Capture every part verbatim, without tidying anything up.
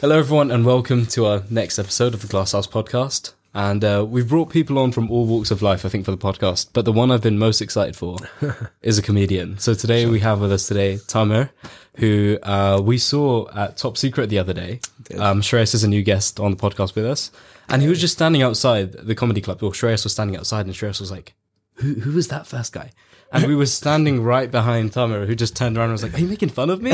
Hello, everyone, and welcome to our next episode of the Glasshouse Podcast. And uh, we've brought people on from all walks of life, I think, for the podcast. But the one I've been most excited for is a comedian. So today we have with us today Tamer, who uh, we saw at Top Secret the other day. Um, Shreyas is a new guest on the podcast with us. And he was just standing outside the comedy club. Or Shreyas was standing outside, and Shreyas was like, who, who was that first guy? And we were standing right behind Tamer, who just turned around and was like, are you making fun of me?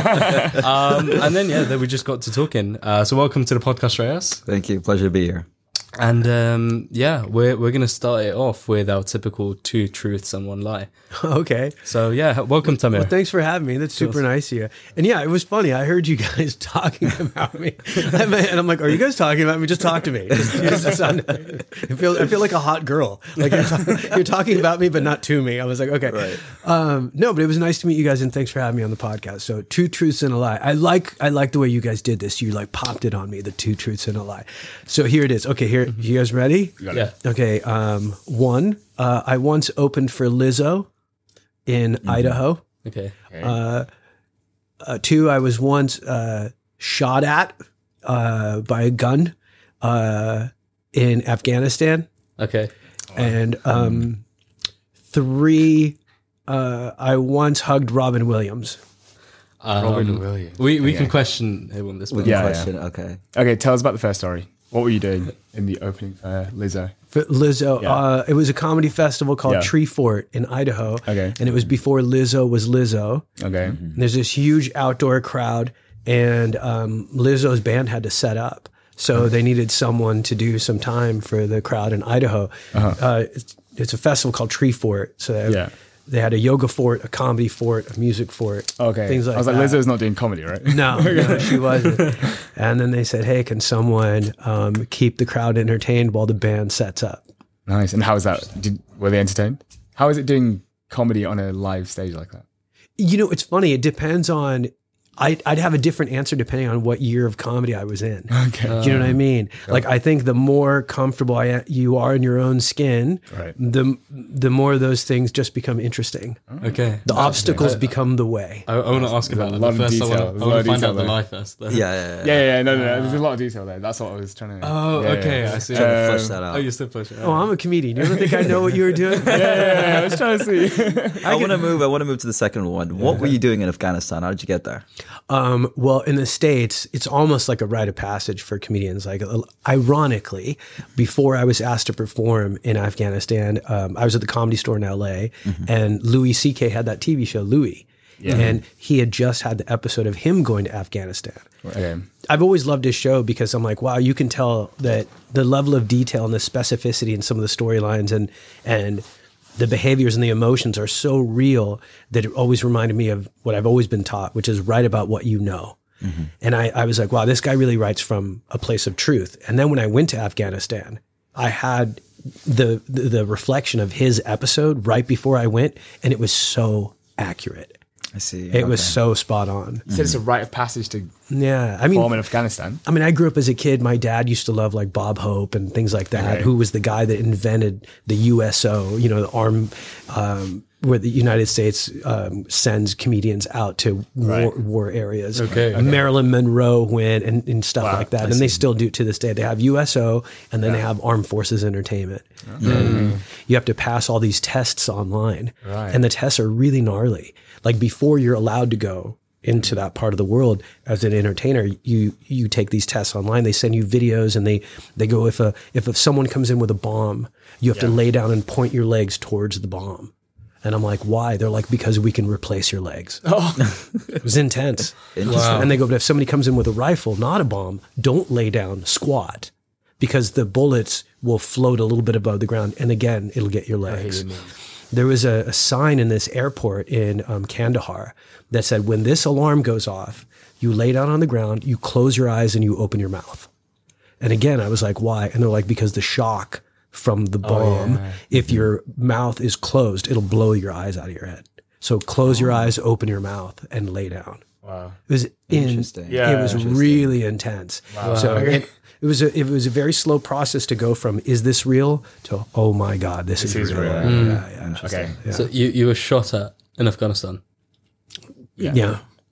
um, and then, yeah, then we just got to talking. Uh, so welcome to the podcast, Shreyas. Thank you. Pleasure to be here. And um, yeah, we're we're going to start it off with our typical two truths and one lie. Okay. So yeah, welcome, Tamer. Well, thanks for having me. That's super nice of you. And yeah, it was funny. I heard you guys talking about me, and I'm like, "Are you guys talking about me? Just talk to me." Just, just sound, I feel I feel like a hot girl. Like you're, ta- you're talking about me, but not to me. I was like, okay, Right. um, no, but it was nice to meet you guys, and thanks for having me on the podcast. So, two truths and a lie. I like I like the way you guys did this. You like popped it on me. The two truths and a lie. So here it is. Okay, here you guys ready? Yeah. Okay. Um, one, uh, I once opened for Lizzo in Mm-hmm. Idaho. Okay. Uh, uh, two, I was once uh, shot at uh, by a gun uh, in Afghanistan. Okay. And um, three, uh, I once hugged Robin Williams. Um, Robin Williams. We we Okay. can question him on this With one. the Yeah, question, okay. Okay, tell us about the first story. What were you doing in the opening for Lizzo? For Lizzo, Yeah. uh, it was a comedy festival called Yeah. Tree Fort in Idaho. Okay. And it was before Lizzo was Lizzo. Okay. And there's this huge outdoor crowd, and um, Lizzo's band had to set up. So they needed someone to do some time for the crowd in Idaho. Uh-huh. Uh, it's, it's a festival called Tree Fort. So they, Yeah. they had a yoga fort, a comedy fort, a music fort, Okay. things like I was like, that. Lizzo's not doing comedy, right? No, no, she wasn't. And then they said, hey, can someone um, keep the crowd entertained while the band sets up? Nice. And how was that? Did, were they entertained? How is it doing comedy on a live stage like that? You know, it's funny. It depends on, I'd, I'd have a different answer depending on what year of comedy I was in. Okay. Do you know what I mean? Like, I think the more comfortable I, you are in your own skin, Right. the the more those things just become interesting. Okay. The obstacles become the way. I, I want to ask about a that. lot But of first, I detail. want There's to a lot of find detail out the there. lie first. though. Yeah, yeah, yeah. Yeah, yeah, yeah. No, no, no. There's a lot of detail there. That's what I was trying to. Oh, yeah, okay. yeah, yeah. I see. Trying to Um, flesh that out. Oh, you're still pushing. Oh, I'm a comedian. You ever think I know what you were doing? Yeah, yeah, yeah. I was trying to see. I, want to move. I want to move to the second one. What were you doing in Afghanistan? How did you get there? Um, well, in the States, it's almost like a rite of passage for comedians. Like, uh, ironically, before I was asked to perform in Afghanistan, um, I was at the Comedy Store in L A, and Louis C K had that T V show, Louis. And he had just had the episode of him going to Afghanistan. Okay. I've always loved his show because I'm like, wow, you can tell that the level of detail and the specificity in some of the storylines and and the behaviors and the emotions are so real that it always reminded me of what I've always been taught, which is write about what you know. Mm-hmm. And I, I was like, wow, this guy really writes from a place of truth. And then when I went to Afghanistan, I had the, the, the reflection of his episode right before I went, and it was so accurate. I see. It was Okay. so spot on. You said it's a rite of passage to Yeah. I mean, perform in Afghanistan. I mean, I grew up as a kid. My dad used to love like Bob Hope and things like that, Okay. who was the guy that invented the U S O, you know, the arm, um, where the United States um, sends comedians out to war, Right. war areas. Okay. Okay. Marilyn Monroe went and, and stuff Wow, like that. I and they still do to this day. They have U S O and then they have Armed Forces Entertainment. And you have to pass all these tests online. Right. And the tests are really gnarly. Like before you're allowed to go into that part of the world as an entertainer, you you take these tests online. They send you videos, and they they go if a if, if someone comes in with a bomb, you have to lay down and point your legs towards the bomb. And I'm like, why? They're like, because we can replace your legs. Oh, it was intense. Interesting. And they go, but if somebody comes in with a rifle, not a bomb, don't lay down, squat, because the bullets will float a little bit above the ground, and again, it'll get your legs. There was a, a sign in this airport in um, Kandahar that said, when this alarm goes off, you lay down on the ground, you close your eyes, and you open your mouth. And again, I was like, why? And they're like, because the shock from the bomb, yeah. if your mouth is closed, it'll blow your eyes out of your head. So close your eyes, open your mouth, and lay down. Wow. It was in, Interesting. Yeah. it was Interesting. really intense. So it, it was a, it was a very slow process to go from is this real to oh my god, this, This is, is real. real. Yeah, yeah. Okay. Yeah. So you, you were shot at in Afghanistan. Yeah.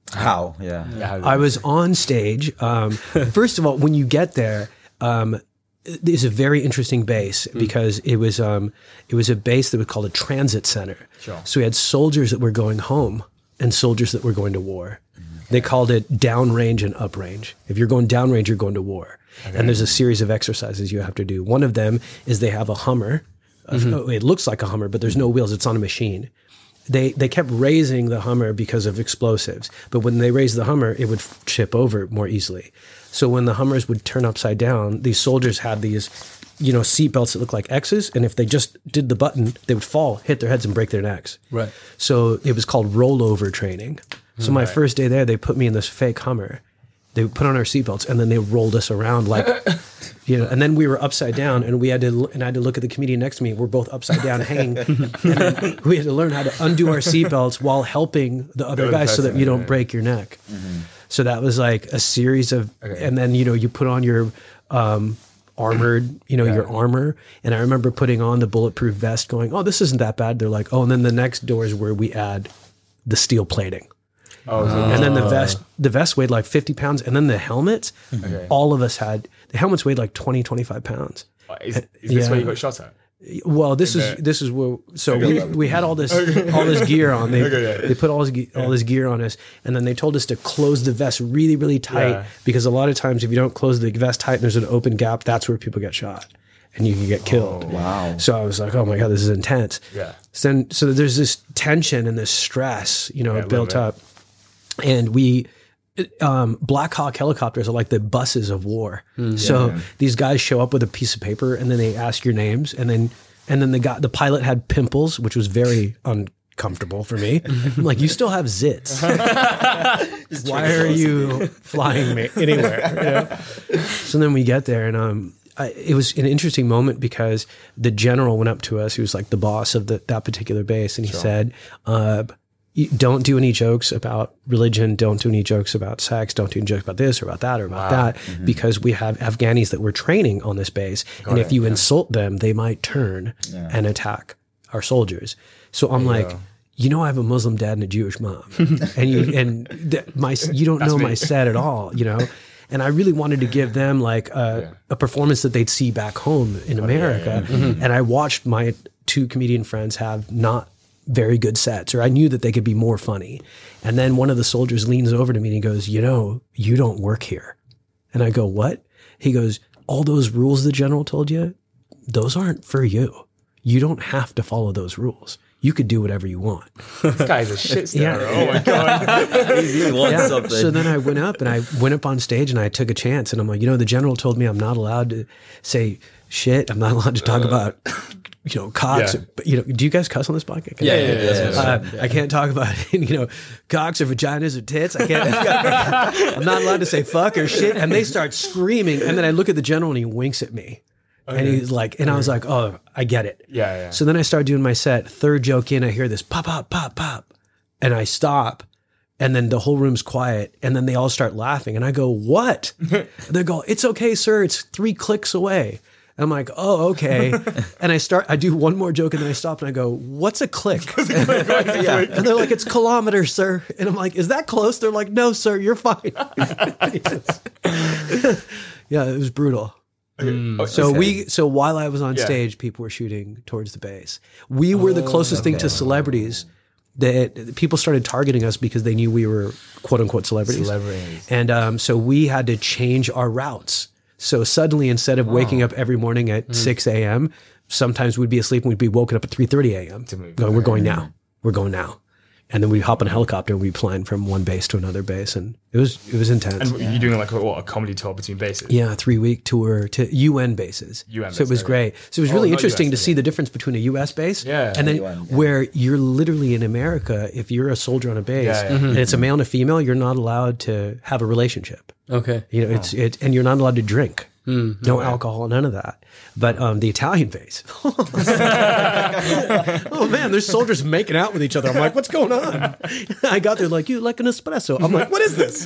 How? Yeah. Yeah, I was on stage. Um, first of all, when you get there, um, it's a very interesting base because it was um, it was a base that was called a transit center. Sure. So we had soldiers that were going home and soldiers that were going to war. They called it downrange and uprange. If you're going downrange, you're going to war. Okay. And there's a series of exercises you have to do. One of them is they have a Hummer. Mm-hmm. It looks like a Hummer, but there's no wheels. It's on a machine. They they kept raising the Hummer because of explosives. But when they raised the Hummer, it would chip over more easily. So when the Hummers would turn upside down, these soldiers had these, you know, seat belts that look like X's. And if they just did the button, they would fall, hit their heads, and break their necks. Right. So it was called rollover training. So my right. first day there, they put me in this fake Hummer. They put on our seatbelts and then they rolled us around like, you know, and then we were upside down and we had to, and I had to look at the comedian next to me. We're both upside down hanging. And then we had to learn how to undo our seatbelts while helping the other the guys so that you don't yeah. break your neck. Mm-hmm. So that was like a series of, okay. and then, you know, you put on your, um, armored, you know, yeah. your armor. And I remember putting on the bulletproof vest going, oh, this isn't that bad. They're like, oh, and then the next door is where we add the steel plating. Oh, so and then the vest, the vest weighed like fifty pounds. And then the helmets, okay. all of us had, the helmets weighed like twenty, twenty-five pounds. Is, is this yeah. where you got shot at? Well, this In is, the, this is where, so we, we had all this, okay. all this gear on. They, okay, yeah. they put all this, all this gear on us. And then they told us to close the vest really, really tight yeah. because a lot of times if you don't close the vest tight and there's an open gap, that's where people get shot. And you can get killed. Oh, wow. So I was like, oh my God, this is intense. Yeah. So then, so there's this tension and this stress, you know, yeah, built up. And we, um, Black Hawk helicopters are like the buses of war. Mm, so yeah. these guys show up with a piece of paper and then they ask your names. And then, and then the guy, the pilot had pimples, which was very uncomfortable for me. I'm like, you still have zits. Why are you flying me anywhere? You know? So then we get there and, um, I, it was an interesting moment because the general went up to us. He was like the boss of the, that particular base. And he sure. said, uh, don't do any jokes about religion. Don't do any jokes about sex. Don't do any jokes about this or about that or about wow. that mm-hmm. because we have Afghanis that we're training on this base. Got and it, if you yeah. insult them, they might turn yeah. and attack our soldiers. So I'm yeah. like, you know, I have a Muslim dad and a Jewish mom and you, and th- my, you don't know me. my set at all, you know? And I really wanted to give them like a, yeah. a performance that they'd see back home in America. Yeah, yeah. Mm-hmm. And I watched my two comedian friends have not very good sets, or I knew that they could be more funny. And then one of the soldiers leans over to me and he goes, you know, you don't work here. And I go, what? He goes, all those rules the general told you, those aren't for you. You don't have to follow those rules. You could do whatever you want. This guy's a shit star. Yeah. Oh my God. He wants yeah. something. So then I went up and I went up on stage and I took a chance and I'm like, you know, the general told me I'm not allowed to say shit. I'm not allowed to talk uh, about, you know, cocks. Yeah. But, you know, do you guys cuss on this podcast? Yeah, yeah, yeah. yeah, yeah, uh, yeah. I can't talk about, you know, cocks or vaginas or tits. I can't. I'm not allowed to say fuck or shit. And they start screaming. And then I look at the general and he winks at me. Okay. And he's like, and I was like, oh, I get it. Yeah, yeah. So then I start doing my set. Third joke in, I hear this pop, pop, pop, pop. And I stop. And then the whole room's quiet. And then they all start laughing. And I go, what? They go, it's okay, sir. It's three clicks away. And I'm like, oh, okay. And I start, I do one more joke and then I stop and I go, what's a click? yeah. And they're like, it's kilometers, sir. And I'm like, is that close? They're like, no, sir, you're fine. Yeah, it was brutal. Mm. So we, so while I was on yeah. stage, people were shooting towards the base. We were oh, the closest okay. thing to celebrities that people started targeting us because they knew we were quote unquote celebrities. Celebrities. And um, so we had to change our routes. So suddenly, instead of oh. waking up every morning at mm. six a.m., sometimes we'd be asleep and we'd be woken up at three thirty a.m. Going, we're going now. We're going now. And then we'd hop on a helicopter and we'd be flying from one base to another base. And it was it was intense. And yeah. you're doing like a, what, a comedy tour between bases? Yeah, a three-week tour to U N bases. U N so it was great. So it was oh, really interesting U S, to see the difference between a U S base yeah. and then U N, yeah. where you're literally in America, if you're a soldier on a base yeah, yeah. Mm-hmm. and it's a male and a female, you're not allowed to have a relationship. Okay. You know, it's oh. it, and you're not allowed to drink. Mm, no alcohol, none of that. But um, the Italian base. Oh man, there's soldiers making out with each other. I'm like, what's going on? I got there like, you like an espresso. I'm like, what is this?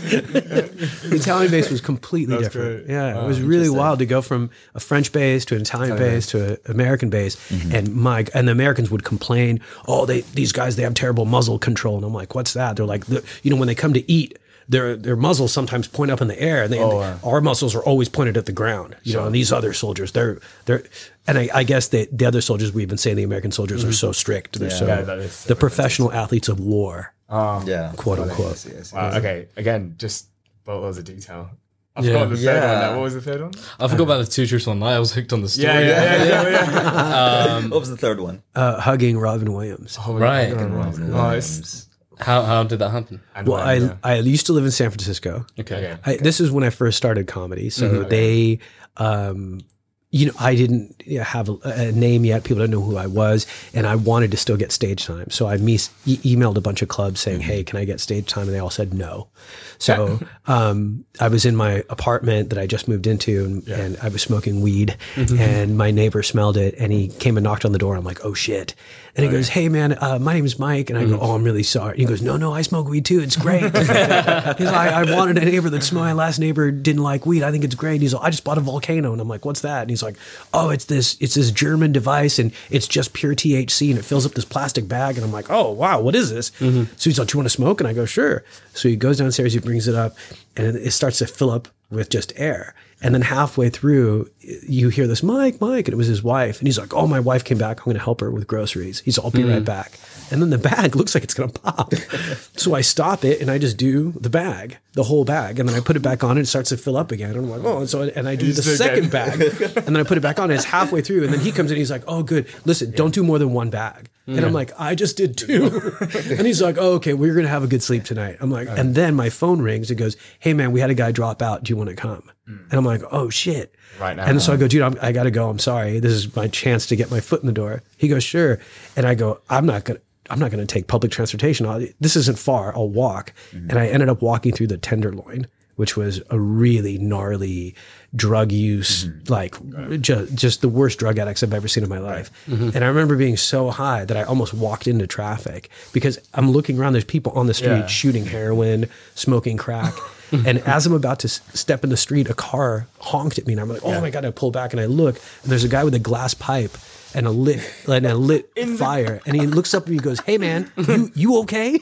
The Italian base was completely That's different. great. Yeah, Wow, it was really interesting. wild to go from a French base to an Italian base to an American base, and my and the Americans would complain, oh, they these guys they have terrible muzzle control, and I'm like, what's that? They're like, the, you know, when they come to eat. Their their muzzles sometimes point up in the air, and they, Oh, wow. our muzzles are always pointed at the ground. You know, and these other soldiers, they're they're, and I, I guess they, the other soldiers we've been saying the American soldiers are so strict. They're so Yeah, that is so the professional athletes of war, Yeah. quote I unquote. see, I see. Wow, okay, again, just boatloads of detail. I Yeah. forgot the third Yeah. one. Now. What was the third one? I forgot about the two truths one lie. I was hooked on the story. Yeah, yeah, yeah, yeah. yeah. What was the third one? Uh, hugging Robin Williams. Oh, Right. God. Robin Oh, Williams. it's, How how did that happen? and Well, when, I yeah. I used to live in San Francisco. Okay. Okay. I, this is when I first started comedy. So Mhm. they, um, you know, I didn't have a, a name yet. People didn't know who I was, and I wanted to still get stage time. So I me- e- emailed a bunch of clubs saying, "Hey, can I get stage time?" And they all said no. So um, I was in my apartment that I just moved into, and, and I was smoking weed, and my neighbor smelled it, and he came and knocked on the door. I'm like, "Oh shit!" And he goes, "Hey man, uh, my name's Mike," and I go, "Oh, I'm really sorry." And he goes, "No, no, I smoke weed too. It's great." He's like, "I wanted a neighbor that smelled. My last neighbor didn't like weed. I think it's great." And he's like, "I just bought a Volcano," and I'm like, "What's that?" And he's like, "Oh, it's this, it's this German device, and it's just pure T H C, and it fills up this plastic bag." And I'm like, "Oh wow, what is this?" So he's like, "Do you want to smoke?" And I go, "Sure." So he goes downstairs, he brings it up, and it starts to fill up with just air. And then halfway through, you hear this, "Mike, Mike," and it was his wife. And he's like, "Oh, my wife came back. I'm going to help her with groceries." He's, "I'll be right back." And then the bag looks like it's going to pop. So I stop it and I just do the bag, the whole bag. And then I put it back on and it starts to fill up again. And I'm like, oh, and so, and I do the still second get- bag. And then I put it back on and it's halfway through. And then he comes in, he's like, "Oh, good. Listen, don't do more than one bag." And I'm like, "I just did two." And he's like, "Oh, okay, we're going to have a good sleep tonight." I'm like, and then my phone rings. It goes, "Hey man, we had a guy drop out. Do you want to come?" And I'm like, "Oh shit." Right now. And so I go, "Dude, I'm, I got to go. I'm sorry. This is my chance to get my foot in the door." He goes, "Sure." And I go, I'm not going to, I'm not going to take public transportation. I'll, this isn't far. I'll walk. And I ended up walking through the Tenderloin, which was a really gnarly drug use, like ju- just the worst drug addicts I've ever seen in my life. And I remember being so high that I almost walked into traffic because I'm looking around, there's people on the street Yeah. shooting heroin, smoking crack. And as I'm about to s- step in the street, a car honked at me and I'm like, "Oh my God," I pull back and I look and there's a guy with a glass pipe and a lit and a lit fire. And he looks up and he goes, "Hey man, you, you okay?"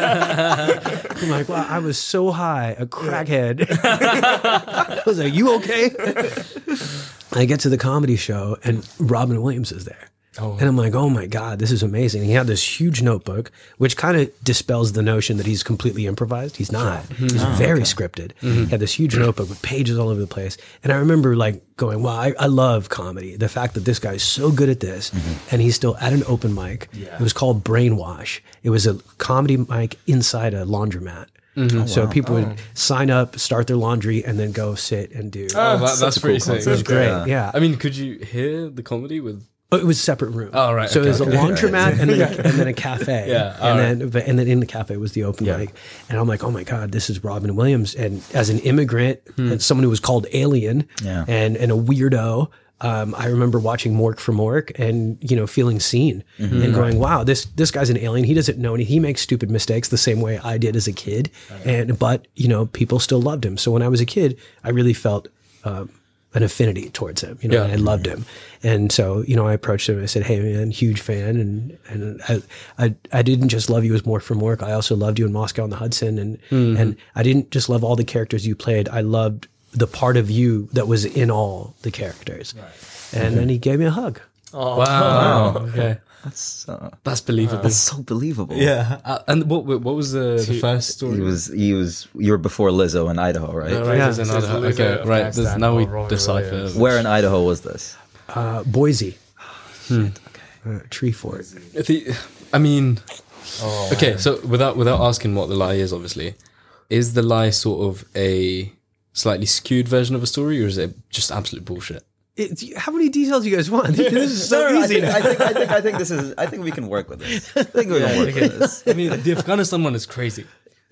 I'm like, wow, I was so high, a crackhead. I was like, "You okay?" I get to the comedy show and Robin Williams is there. And I'm like, "Oh my God, this is amazing." He had this huge notebook, which kind of dispels the notion that he's completely improvised. He's not. He's very scripted. He had this huge notebook with pages all over the place. And I remember like going, wow, I, I love comedy. The fact that this guy's so good at this and he's still at an open mic. It was called Brainwash. It was a comedy mic inside a laundromat. So people would sign up, start their laundry, and then go sit and do. Oh, that, that's pretty sick. It was great. Yeah. I mean, could you hear the comedy with? Oh, it was a separate room. Oh, right, So okay, it was okay. a laundromat and then a, and then a cafe. Yeah, all and right. then but, and then in the cafe was the open mic. And I'm like, "Oh my God, this is Robin Williams." And as an immigrant Hmm. and someone who was called alien Yeah. and and a weirdo, um, I remember watching Mork for Mork and you know feeling seen Mm-hmm. and going, "Wow, this this guy's an alien. He doesn't know any. He makes stupid mistakes the same way I did as a kid." And but you know people still loved him. So when I was a kid, I really felt. Um, an affinity towards him, you know, Yeah. and I loved him. And so, you know, I approached him and I said, "Hey man, huge fan. And, and I, I, I didn't just love you as Mork from Work. I also loved you in Moscow on the Hudson. And, and I didn't just love all the characters you played. I loved the part of you that was in all the characters." And then he gave me a hug. Wow. Okay. That's uh, That's believable. that's so believable. Yeah. Uh, and what what was the, the first story? He was he was you were before Lizzo in Idaho, right? Oh, right, Yeah. there's So another- there's okay, Lizzo, right. Afghanistan, There's, now we or Robin decipher. Williams. Where in Idaho was this? Uh, Boise. Uh, Tree Fort. The, I mean, Oh, okay. So without without asking what the lie is, obviously, is the lie sort of a slightly skewed version of a story, or is it just absolute bullshit? It, how many details do you guys want? This is so No, no, I easy. think, I think I think I think this is I think we can work with this. I think we can work with this. I mean, the Afghanistan one is crazy.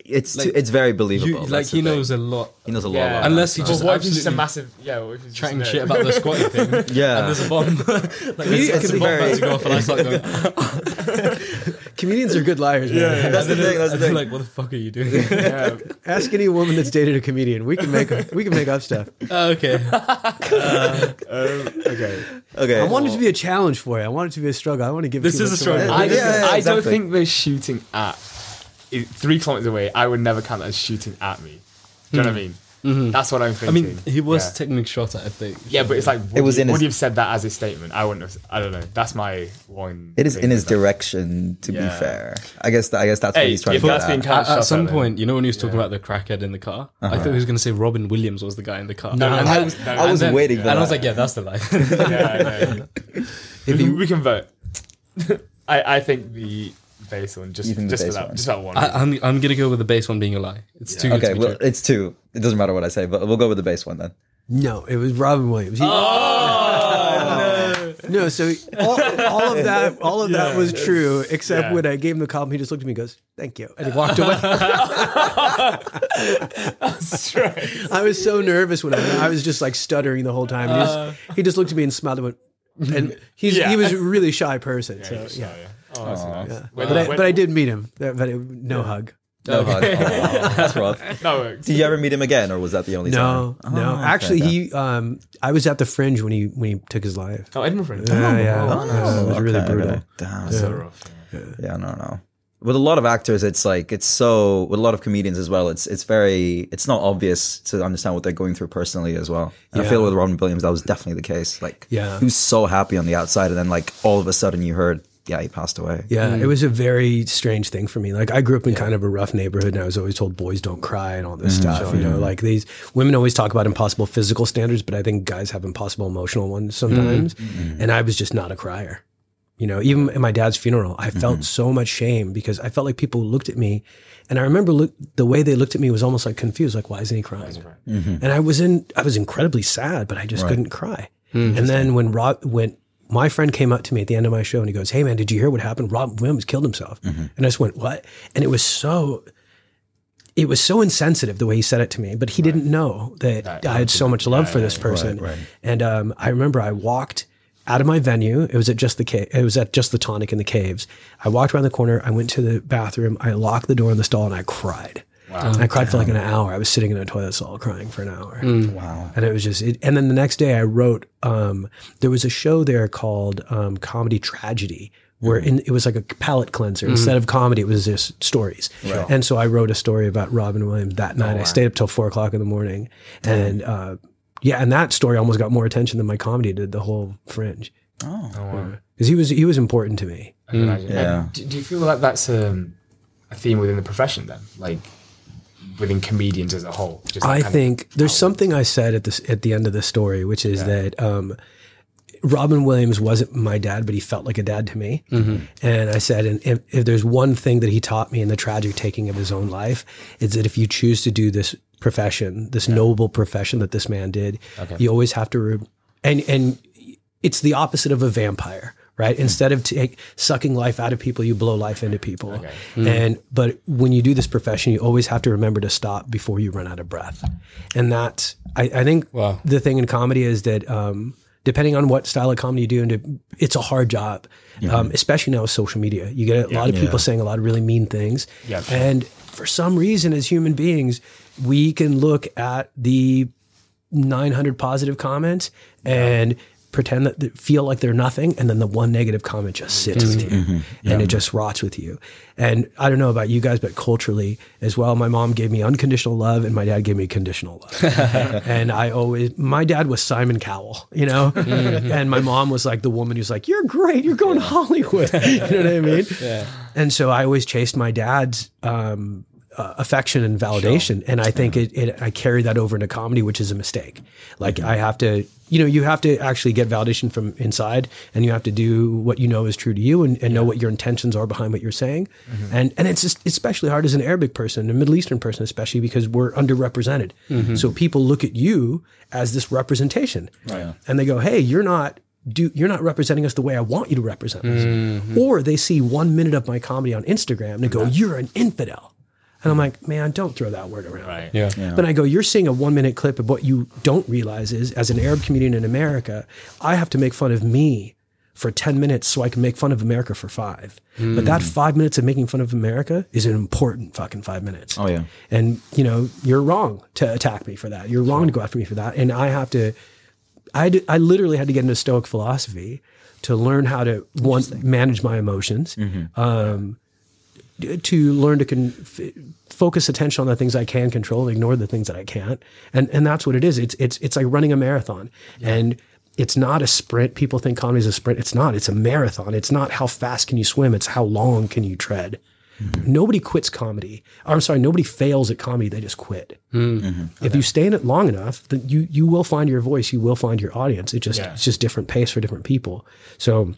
it's Like, too, it's very believable. You, That's like the he thing. knows a lot. He knows a lot. Yeah. About Unless he that. just But what if he's just a absolutely massive, yeah, what if he's just chatting a nerd? shit about the squatting thing. Yeah. And there's a bomb. like It's- it's, it's a bomb very- about to go off, and I start going. Comedians are good liars, man. That's the and then- thing. That's the and they're thing. like, what the fuck are you doing? Yeah. Ask any woman that's dated a comedian. We can make we can make up stuff. Oh, okay. Um, okay. Okay. I want it to be a challenge for you. I want it to be a struggle. I want to give. This too is a much struggle. away. I, Yeah, don't- yeah, I exactly. don't think they're shooting at it- three kilometers away. I would never count that as shooting at me. Do you know what I mean? That's what I'm I thinking. mean, he was yeah. technically shot at, I think. Yeah, but it's like would It was you, in would his- you have said that as a statement? I wouldn't have. I don't know. That's my one. It is thing in his with that. direction. To be Yeah. fair, I guess. I guess that's what Hey, he's trying if to that's get being at. cut- At, at shot some at him. point, you know, when he was talking Yeah. about the crackhead in the car, Uh-huh. I thought he was going to say Robin Williams was the guy in the car. No, and I then- was, no, I and was then- waiting for And that. I was like, yeah, that's the lie. Yeah, no. we, can, we can vote. I, I think the base one just You think the just for base that one? just that one. I, I'm I'm gonna go with the base one being a lie. It's too good okay, to be well, true. it's two. It doesn't matter what I say, but we'll go with the base one then. No, it was Robin Williams. He- Oh, no, so he- all, all of that, all of that was true, except Yeah. when I gave him the compliment, he just looked at me and goes, "Thank you," and he walked away. That's right. I was so nervous when I, I was just like stuttering the whole time. And he, just, he just looked at me and smiled and went, and he's Yeah. he was a really shy person. Yeah, so you saw, yeah, yeah. Oh, that's nice. yeah. When- But I, when- but I did meet him. But it, no hug. No, hug. Oh, that's rough. No, it- Did you ever meet him again, or was that the only No, time? no. Oh, okay, Actually, okay. he. Um, I was at the Fringe when he when he took his life. oh, Edinburgh. Yeah, yeah. Oh, Yeah, it was really okay, brutal. okay. Damn. So rough. Yeah. Yeah, no, no. With a lot of actors, it's like it's so. With a lot of comedians as well, it's it's very. It's not obvious to understand what they're going through personally as well. And I Yeah. feel with Robin Williams, that was definitely the case. Like, Yeah. he was so happy on the outside, and then like all of a sudden, you heard, yeah, he passed away. Yeah, it was a very strange thing for me. Like I grew up in kind of a rough neighborhood, and I was always told boys don't cry and all this stuff. you know, like these women always talk about impossible physical standards, but I think guys have impossible emotional ones sometimes. And I was just not a crier. You know, even at my dad's funeral, I felt so much shame because I felt like people looked at me, and I remember look, the way they looked at me was almost like confused, like why isn't he crying? And I was in, I was incredibly sad, but I just couldn't cry. And then when Rob, when my friend came up to me at the end of my show and he goes, "Hey man, did you hear what happened? Rob Williams killed himself." And I just went, "What?" And it was so, it was so insensitive the way he said it to me, but he didn't know that That- I had so much love yeah, for yeah, this yeah. person. Right, right. And um, I remember I walked out of my venue. It was at just the ca- it was at just the Tonic in the Caves. I walked around the corner. I went to the bathroom. I locked the door in the stall and I cried. Wow. And I cried for like an hour. I was sitting in a toilet stall crying for an hour. Wow. And it was just, it, and then the next day I wrote, um, there was a show there called um, Comedy Tragedy, where in, it was like a palate cleanser. Instead of comedy, it was just stories. And so I wrote a story about Robin Williams that night. I stayed up till four o'clock in the morning. And uh, yeah, and that story almost got more attention than my comedy did, the whole Fringe. Oh. Because he was, he was important to me. I can imagine. Yeah. And Do, do you feel like that's um, a theme within the profession then? Like within comedians as a whole? Just that I kind of think there's outlet? something I said at this at the end of the story, which is that um, Robin Williams wasn't my dad, but he felt like a dad to me. And I said, and if, if there's one thing that he taught me in the tragic taking of his own life, it's that if you choose to do this profession, this noble profession that this man did, you always have to, re- and and it's the opposite of a vampire. Right. Instead of take, sucking life out of people, you blow life into people. And, but when you do this profession, you always have to remember to stop before you run out of breath. And that's, I, I think Wow. the thing in comedy is that, um, depending on what style of comedy you do, and it's a hard job, um, especially now with social media. You get a lot of people saying a lot of really mean things. Yeah, sure. And for some reason, as human beings, we can look at the nine hundred positive comments and pretend that they feel like they're nothing, and then the one negative comment just sits with you and it just rots with you. And I don't know about you guys, but culturally as well, my mom gave me unconditional love and my dad gave me conditional love. And I always, my dad was Simon Cowell, you know, and my mom was like the woman who's like, "You're great, you're going to Hollywood." You know what I mean? Yeah. And so I always chased my dad's um, uh, affection and validation. And I think it, it, I carry that over into comedy, which is a mistake. Like I have to, you know, you have to actually get validation from inside, and you have to do what you know is true to you, and, and know what your intentions are behind what you're saying. And and it's just, especially hard as an Arabic person, a Middle Eastern person, especially because we're underrepresented. So people look at you as this representation, and they go, "Hey, you're not do you're not representing us the way I want you to represent us." Or they see one minute of my comedy on Instagram and they go, "You're an infidel." And I'm like, man, don't throw that word around. Right. Yeah. Yeah. But I go, you're seeing a one minute clip of what you don't realize is, as an Arab comedian in America, I have to make fun of me for ten minutes so I can make fun of America for five. But that five minutes of making fun of America is an important fucking five minutes. Oh, yeah. And, you know, you're wrong to attack me for that. You're wrong to go after me for that. And I have to, I, had to, I literally had to get into Stoic philosophy to learn how to, one, manage my emotions, um, to learn to con- f- focus attention on the things I can control, ignore the things that I can't. And and that's what it is. It's it's it's like running a marathon. And it's not a sprint. People think comedy is a sprint. It's not. It's a marathon. It's not how fast can you swim. It's how long can you tread. Mm-hmm. Nobody quits comedy. I'm sorry, nobody fails at comedy. They just quit. Mm-hmm. If you stay in it long enough, then you you will find your voice. You will find your audience. It just Yeah. it's just different pace for different people. So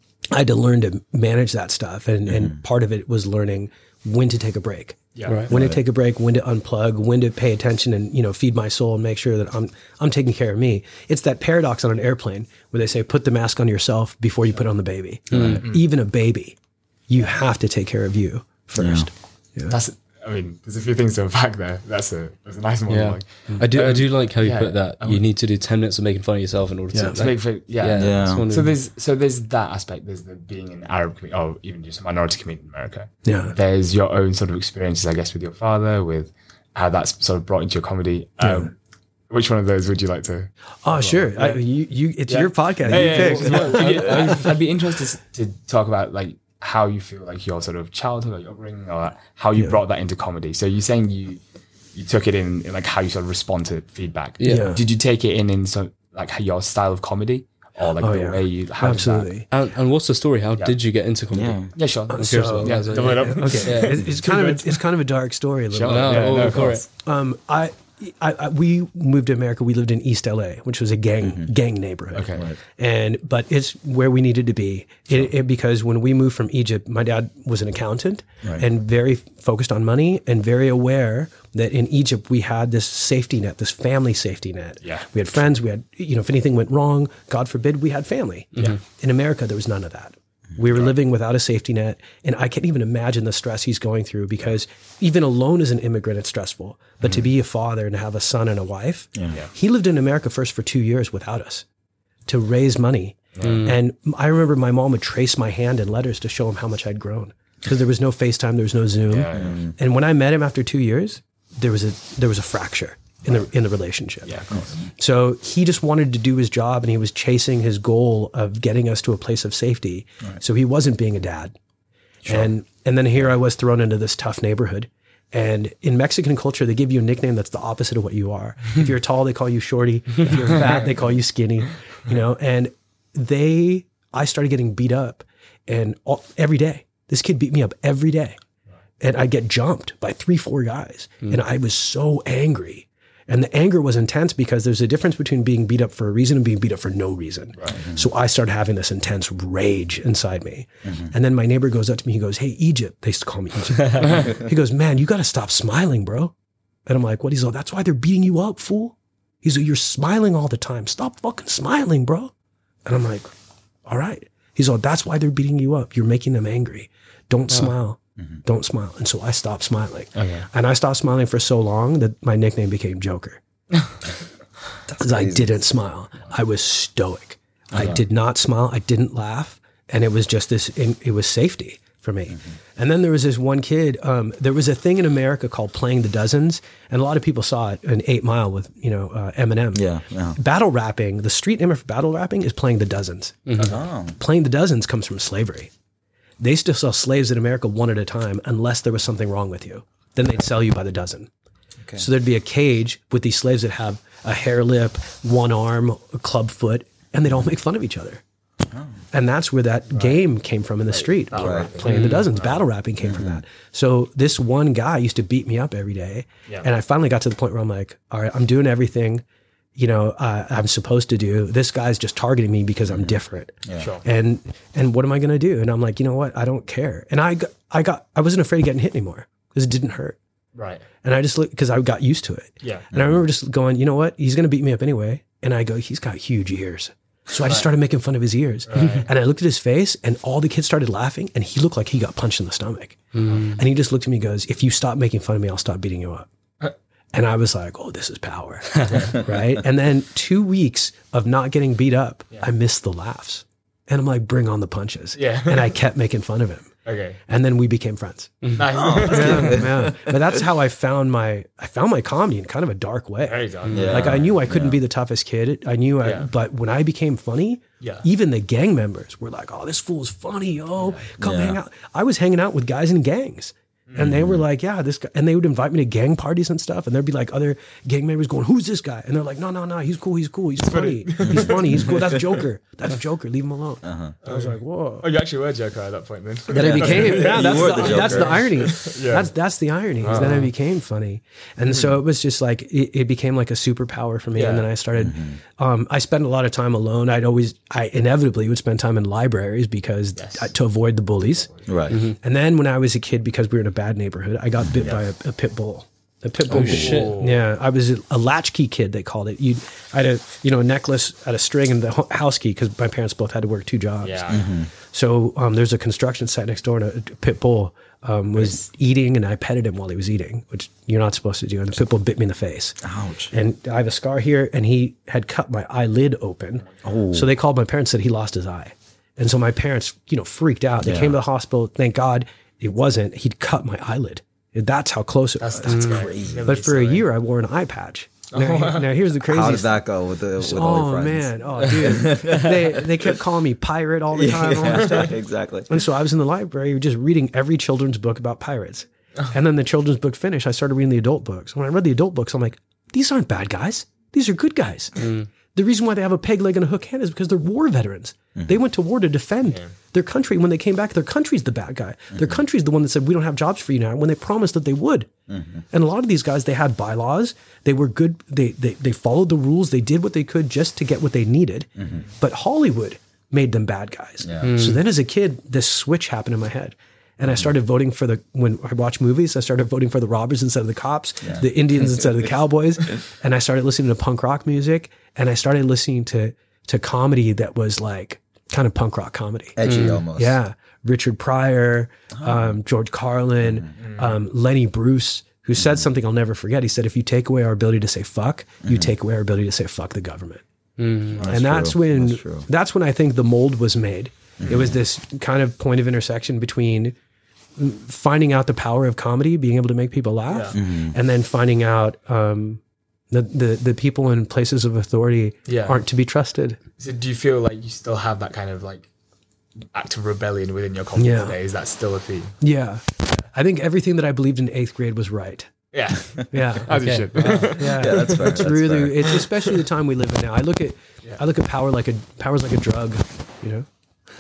I had to learn to manage that stuff. And, and part of it was learning when to take a break. Yeah. Right. When to take a break, when to unplug, when to pay attention and, you know, feed my soul and make sure that I'm I'm taking care of me. It's that paradox on an airplane where they say, put the mask on yourself before you put on the baby. Even a baby, you have to take care of you first. Yeah. That's, I mean, there's a few things to unpack there. That's a that's a nice one. Yeah. Like, I do. I Um, do like how you yeah, put that. I You would- need to do ten minutes of making fun of yourself in order Yeah. to. to make for, yeah. yeah. Yeah. just wondering- So there's so there's that aspect. There's the being an Arab comedian, or even just a minority comedian in America. Yeah. There's your own sort of experiences, I guess, with your father, with how that's sort of brought into your comedy. Um, Which one of those would you like to? Oh, sure. I, you, you, it's Yeah. your podcast. Yeah, you yeah, pick. yeah. Well, I'd, I'd- I'd be interested to talk about like how you feel like your sort of childhood or your upbringing, or how you Yeah. brought that into comedy. So you're saying you you took it in, in like how you sort of respond to feedback. Yeah. Yeah. Did you take it in in some like your style of comedy, or like Oh, the yeah. way you? How did that- Absolutely. And, and what's the story? How did you get into comedy? Yeah. Yeah, sure. curious So, about yeah, that. double it up. Okay. Yeah. It's, it's kind of a, it's kind of a dark story a little Sure. bit. No, Yeah, oh, no, of for course. it. Um, I, I, I, we moved to America. We lived in East L A, which was a gang gang neighborhood. Okay. Right. And but it's where we needed to be it, it, because when we moved from Egypt, my dad was an accountant and very focused on money and very aware that in Egypt we had this safety net, this family safety net. Yeah. We had friends. We had, you know, if anything went wrong, God forbid, we had family. Yeah. In America, there was none of that. We were living without a safety net. And I can't even imagine the stress he's going through, because even alone as an immigrant, it's stressful. But to be a father and to have a son and a wife, he lived in America first for two years without us to raise money. And I remember my mom would trace my hand in letters to show him how much I'd grown, because there was no FaceTime, there was no Zoom. Yeah, yeah. And when I met him after two years, there was a there was a fracture in the in the relationship. Yeah, of course. So he just wanted to do his job, and he was chasing his goal of getting us to a place of safety. So he wasn't being a dad. And and then here I was thrown into this tough neighborhood. And in Mexican culture, they give you a nickname that's the opposite of what you are. If you're tall, they call you shorty. If you're fat, they call you skinny. You know, and they, I started getting beat up, and all, every day, this kid beat me up every day. And I get jumped by three, four guys. And I was so angry. And the anger was intense, because there's a difference between being beat up for a reason and being beat up for no reason. So I started having this intense rage inside me. And then my neighbor goes up to me, he goes, "Hey, Egypt." They used to call me Egypt. He goes, "Man, you got to stop smiling, bro." And I'm like, "What?" He's like, "That's why they're beating you up, fool." He's like, "You're smiling all the time. Stop fucking smiling, bro." And I'm like, "All right." He's like, "That's why they're beating you up. You're making them angry. Don't smile. Don't smile." And so I stopped smiling. Okay. And I stopped smiling for so long that my nickname became Joker. Because I didn't smile. I was stoic. I did not smile. I didn't laugh. And it was just this, it was safety for me. And then there was this one kid, um, there was a thing in America called Playing the Dozens. And a lot of people saw it in Eight Mile with, you know, uh, Eminem. Yeah, yeah. Battle rapping, the street name for battle rapping is Playing the Dozens. Oh. Playing the Dozens comes from slavery. They still sell slaves in America one at a time unless there was something wrong with you. Then they'd sell you by the dozen. Okay. So there'd be a cage with these slaves that have a hair lip, one arm, a club foot, and they'd all make fun of each other. Oh. And that's where that right. game came from in the street. Right. Playing the Dozens, right. Battle rapping came mm-hmm. from that. So this one guy used to beat me up every day. Yeah. And I finally got to the point where I'm like, all right, I'm doing everything you know, uh, I'm supposed to do. This guy's just targeting me because I'm different. Yeah. Sure. And and what am I going to do? And I'm like, you know what? I don't care. And I got, I got, I wasn't afraid of getting hit anymore because it didn't hurt. Right. And I just looked, because I got used to it. Yeah. And I remember just going, you know what? He's going to beat me up anyway. And I go, he's got huge ears. So I just started making fun of his ears. Right. And I looked at his face and all the kids started laughing and he looked like he got punched in the stomach. And he just looked at me and goes, if you stop making fun of me, I'll stop beating you up. And I was like, oh, this is power. Right. And then two weeks of not getting beat up, yeah. I missed the laughs. And I'm like, bring on the punches. Yeah. And I kept making fun of him. Okay. And then we became friends. Nice. Oh, yeah, yeah. But that's how I found my I found my comedy in kind of a dark way. Very dark. Yeah. Like I knew I couldn't Yeah. be the toughest kid. I knew I Yeah. but when I became funny, Yeah. even the gang members were like, oh, this fool's funny, yo. Come Yeah. hang out. I was hanging out with guys in gangs. And they were like, yeah, this guy, and they would invite me to gang parties and stuff. And there'd be like other gang members going, who's this guy? And they're like, no, no, no, he's cool, he's cool, he's funny. He's funny, he's cool. That's Joker. That's Joker, leave him alone. Uh-huh. I was like, whoa. Oh, you actually were Joker at that point then. Then I became, yeah, that's, were the, the that's the Joker. irony. Yeah. That's that's the irony. Is then I became funny. And so it was just like, it, it became like a superpower for me. Yeah. And then I started, um, I spent a lot of time alone. I'd always, I inevitably would spend time in libraries because Yes. I, to avoid the bullies. Right. And then when I was a kid, because we were in a bad neighborhood, I got bit by a, a pit bull. A pit bull. Oh, shit. Yeah, I was a, a latchkey kid. They called it. You, I had a you know a necklace, had a string, and the ho- house key because my parents both had to work two jobs. Yeah. So um, there's a construction site next door, and a, a pit bull um, was eating, and I petted him while he was eating, which you're not supposed to do. And the pit bull bit me in the face. Ouch. And I have a scar here, and he had cut my eyelid open. Oh. So they called my parents, said he lost his eye. And so my parents, you know, freaked out. They Yeah. came to the hospital. Thank God it wasn't. He'd cut my eyelid. That's how close it That's, was. that's crazy. But for a year, I wore an eye patch. Now, now here's the craziest. How did that go with the with all Oh your friends? man, oh dude, they they kept calling me pirate all the time. All that stuff. Exactly. And so I was in the library just reading every children's book about pirates. And then the children's book finished, I started reading the adult books. When I read the adult books, I'm like, these aren't bad guys. These are good guys. The reason why they have a peg leg and a hook hand is because they're war veterans. They went to war to defend their country. When they came back, their country's the bad guy. Their country's the one that said, we don't have jobs for you now, when they promised that they would. And a lot of these guys, they had bylaws. They were good. They, they, they followed the rules. They did what they could just to get what they needed. But Hollywood made them bad guys. Yeah. So then as a kid, this switch happened in my head. And I started voting for the, when I watch movies, I started voting for the robbers instead of the cops, the Indians instead of the cowboys. And I started listening to punk rock music. And I started listening to, to comedy that was like kind of punk rock comedy. Edgy almost. Yeah. Richard Pryor, um, George Carlin, um, Lenny Bruce, who said something I'll never forget. He said, if you take away our ability to say fuck, you take away our ability to say fuck the government. and that's true. when That's true. that's when I think the mold was made. It was this kind of point of intersection between finding out the power of comedy, being able to make people laugh, and then finding out um, that the the people in places of authority Yeah. aren't to be trusted. So do you feel like you still have that kind of like act of rebellion within your comedy Yeah. today? Is that still a theme? Yeah, I think everything that I believed in eighth grade was right. Yeah. Yeah, As you Okay. should. yeah. Yeah, that's fair. It's that's really, fair. it's especially the time we live in now. I look at, I look at power like a power's like a drug, you know.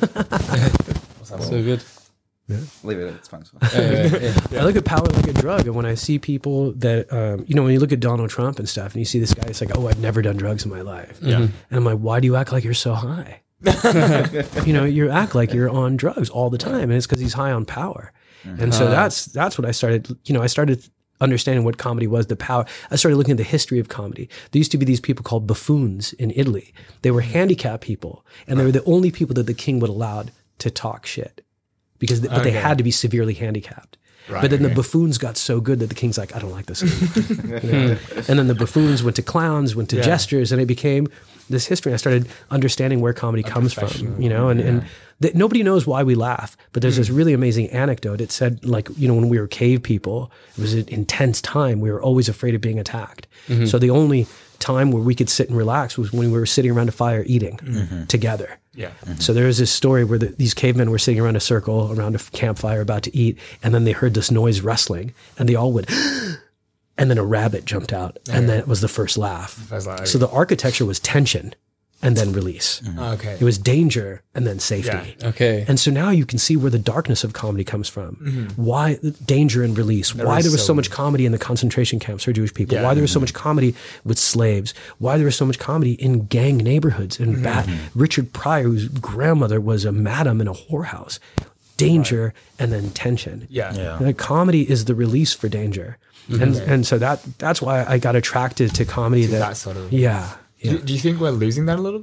So good. Leave it. It's fine. It's fine. Anyway, yeah. I look at power like a drug, and when I see people that, um, you know, when you look at Donald Trump and stuff, and you see this guy, it's like, oh, I've never done drugs in my life. Yeah. And I'm like, why do you act like you're so high? You know, you act like you're on drugs all the time, and it's because he's high on power. And so that's that's what I started. You know, I started understanding what comedy was, the power. I started looking at the history of comedy. There used to be these people called buffoons in Italy. They were handicapped people, and they were the only people that the king would allow to talk shit, because th- but they Okay. had to be severely handicapped. Right, but then the okay. buffoons got so good that the king's like, I don't like this anymore. You know? And then the buffoons went to clowns, went to Yeah. jesters, and it became this history. I started understanding where comedy comes from, professional, you know, and, and that nobody knows why we laugh, but there's this really amazing anecdote. It said, like, you know, when we were cave people, it was an intense time. We were always afraid of being attacked. So the only time where we could sit and relax was when we were sitting around a fire eating together. Yeah. So there was this story where the, these cavemen were sitting around a circle around a campfire about to eat, and then they heard this noise rustling, and they all went, and then a rabbit jumped out, and then it was the first laugh. First laugh. So the architecture was tension and then release. Okay. It was danger and then safety. Yeah. Okay. And so now you can see where the darkness of comedy comes from. Why danger and release? Why is there was so so much comedy in the concentration camps for Jewish people? Yeah. Why there was so much comedy with slaves? Why there was so much comedy in gang neighborhoods and bad Richard Pryor, whose grandmother was a madam in a whorehouse. Danger and then tension. Yeah. Yeah. Like, comedy is the release for danger. And and so that that's why I got attracted to comedy. that that sort of- yeah. Yeah. Do, do you think we're losing that a little bit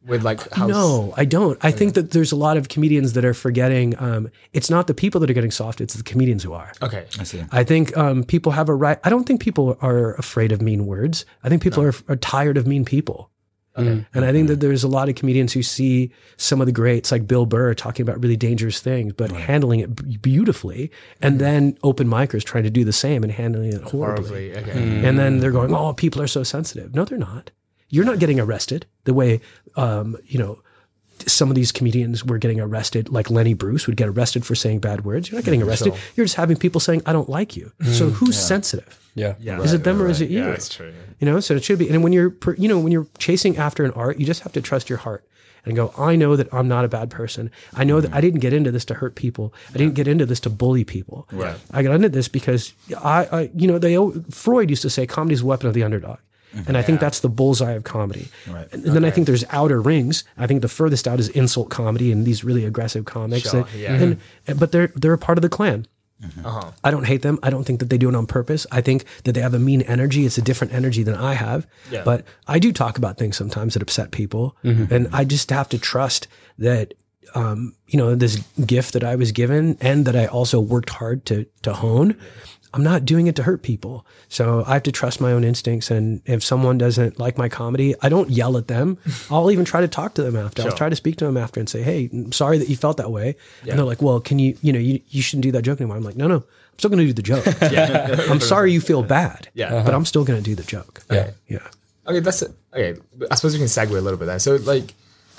with like how No, I don't. I think that there's a lot of comedians that are forgetting. Um, it's not the people that are getting soft; it's the comedians who are. Okay. I see. I think um, people have a right. I don't think people are afraid of mean words. I think people no. are, are tired of mean people. Okay. And I think that there's a lot of comedians who see some of the greats like Bill Burr talking about really dangerous things, but right. handling it b- beautifully. And mm-hmm. then open micers trying to do the same and handling it horribly. horribly. Okay. Mm-hmm. And then they're going, oh, people are so sensitive. No, they're not. You're not getting arrested the way, um, you know, some of these comedians were getting arrested, like Lenny Bruce would get arrested for saying bad words. You're not getting arrested. Sure. You're just having people saying, I don't like you. Mm, so who's yeah. sensitive? Yeah. yeah. Is Right, it them right, or is it you? Yeah, that's true. You know, so it should be. And when you're, you know, when you're chasing after an art, you just have to trust your heart and go, I know that I'm not a bad person. I know mm-hmm. that I didn't get into this to hurt people. I yeah. didn't get into this to bully people. Right. I got into this because I, I you know, they, Freud used to say comedy is a weapon of the underdog. And I yeah. think that's the bullseye of comedy. Right. And, and then okay. I think there's outer rings. I think the furthest out is insult comedy and these really aggressive comics. Sure, that, yeah. and, but they're they're a part of the clan. Mm-hmm. Uh-huh. I don't hate them. I don't think that they do it on purpose. I think that they have a mean energy. It's a different energy than I have. Yeah. But I do talk about things sometimes that upset people. Mm-hmm. And I just have to trust that, um, you know, this gift that I was given and that I also worked hard to to hone, I'm not doing it to hurt people. So I have to trust my own instincts. And if someone doesn't like my comedy, I don't yell at them. I'll even try to talk to them after. Sure. I'll try to speak to them after and say, hey, I'm sorry that you felt that way. Yeah. And they're like, well, can you, you know, you, you shouldn't do that joke anymore. I'm like, no, no, I'm still going to do the joke. yeah. I'm sorry you feel bad, Yeah. Uh-huh. but I'm still going to do the joke. Okay. Yeah. Okay, that's it. Okay, I suppose we can segue a little bit there. So, like,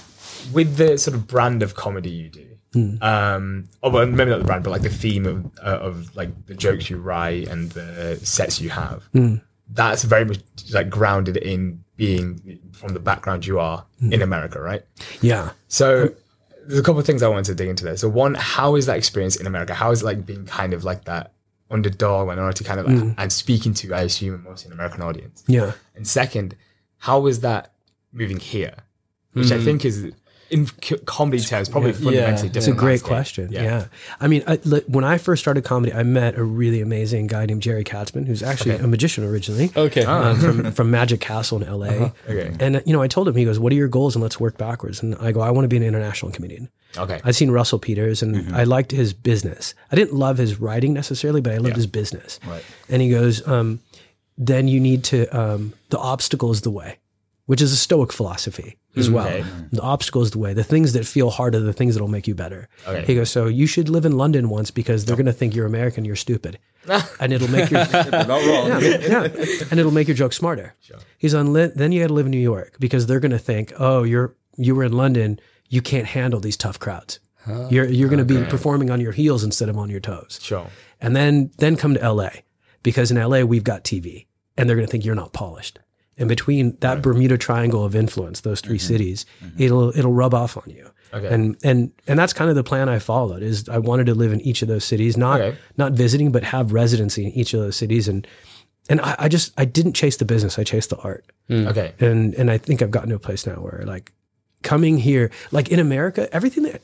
with the sort of brand of comedy you do, mm. um, or well, maybe not the brand, but like the theme of, uh, of like the jokes you write and the sets you have, mm. that's very much like grounded in being from the background you are mm. in America, right? Yeah. So, there's a couple of things I wanted to dig into there. So, one, how is that experience in America? How is it like being kind of like that underdog minority kind of mm. and speaking to, I assume, mostly an American audience? Yeah. And second, how is that moving here? Which mm. I think is, in c- comedy terms, probably yeah. fundamentally yeah. different. It's a great landscape. question. Yeah. yeah. I mean, I, when I first started comedy, I met a really amazing guy named Jerry Katzman, who's actually okay. a magician originally. Okay. Uh, from, from Magic Castle in L A. Uh-huh. Okay. And, you know, I told him, he goes, what are your goals? And let's work backwards. And I go, I want to be an international comedian. Okay. I'd seen Russell Peters and mm-hmm. I liked his business. I didn't love his writing necessarily, but I loved yeah. his business. Right. And he goes, um, then you need to, um, the obstacle is the way, which is a Stoic philosophy as well. Okay. The obstacle is the way. The things that feel hard are the things that will make you better. Okay. He goes, so you should live in London once because they're going to think you're American, you're stupid. And it'll make your Not wrong. yeah, yeah, and it'll make your joke smarter. Sure. He's on. Then you got to live in New York because they're going to think, oh, you're you were in London, you can't handle these tough crowds. Huh. You're you're going to okay. be performing on your heels instead of on your toes. Sure. And then then come to L A because in L A we've got T V, and they're going to think you're not polished. And between that right. Bermuda Triangle of influence, those three mm-hmm. cities, mm-hmm. it'll it'll rub off on you. Okay. And and and that's kind of the plan I followed. Is I wanted to live in each of those cities, not okay. not visiting, but have residency in each of those cities. And and I, I just I didn't chase the business, I chased the art. Mm. Okay. And and I think I've gotten to a place now where like coming here, like in America, everything that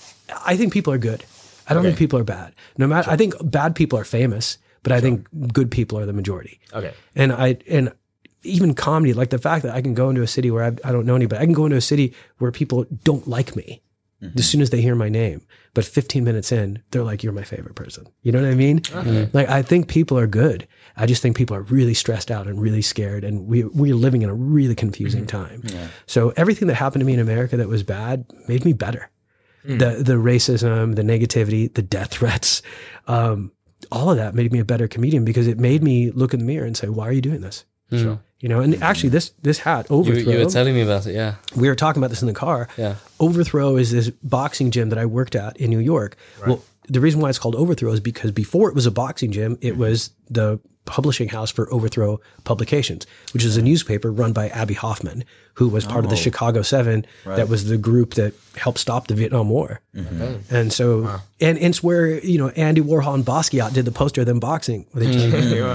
I think people are good. I don't okay. think people are bad. No matter, sure. I think bad people are famous, but I sure. think good people are the majority. Okay. And I and. Even comedy, like the fact that I can go into a city where I, I don't know anybody, I can go into a city where people don't like me mm-hmm. as soon as they hear my name. But fifteen minutes in, they're like, you're my favorite person. You know what I mean? Okay. Like, I think people are good. I just think people are really stressed out and really scared. And we, we're living in a really confusing mm-hmm. time. Yeah. So everything that happened to me in America that was bad made me better. Mm. The, the racism, the negativity, the death threats, um, all of that made me a better comedian because it made me look in the mirror and say, why are you doing this? Mm. Sure. You know, and actually this this hat, Overthrow. You, you were telling me about it, yeah. We were talking about this in the car. Yeah. Overthrow is this boxing gym that I worked at in New York. Right. Well, the reason why it's called Overthrow is because before it was a boxing gym, it mm-hmm. was the publishing house for Overthrow Publications, which is a newspaper run by Abby Hoffman, who was part oh. of the Chicago Seven. Right. That was the group that helped stop the Vietnam War. Mm-hmm. And so, wow. and, and it's where, you know, Andy Warhol and Basquiat did the poster of them boxing with each other.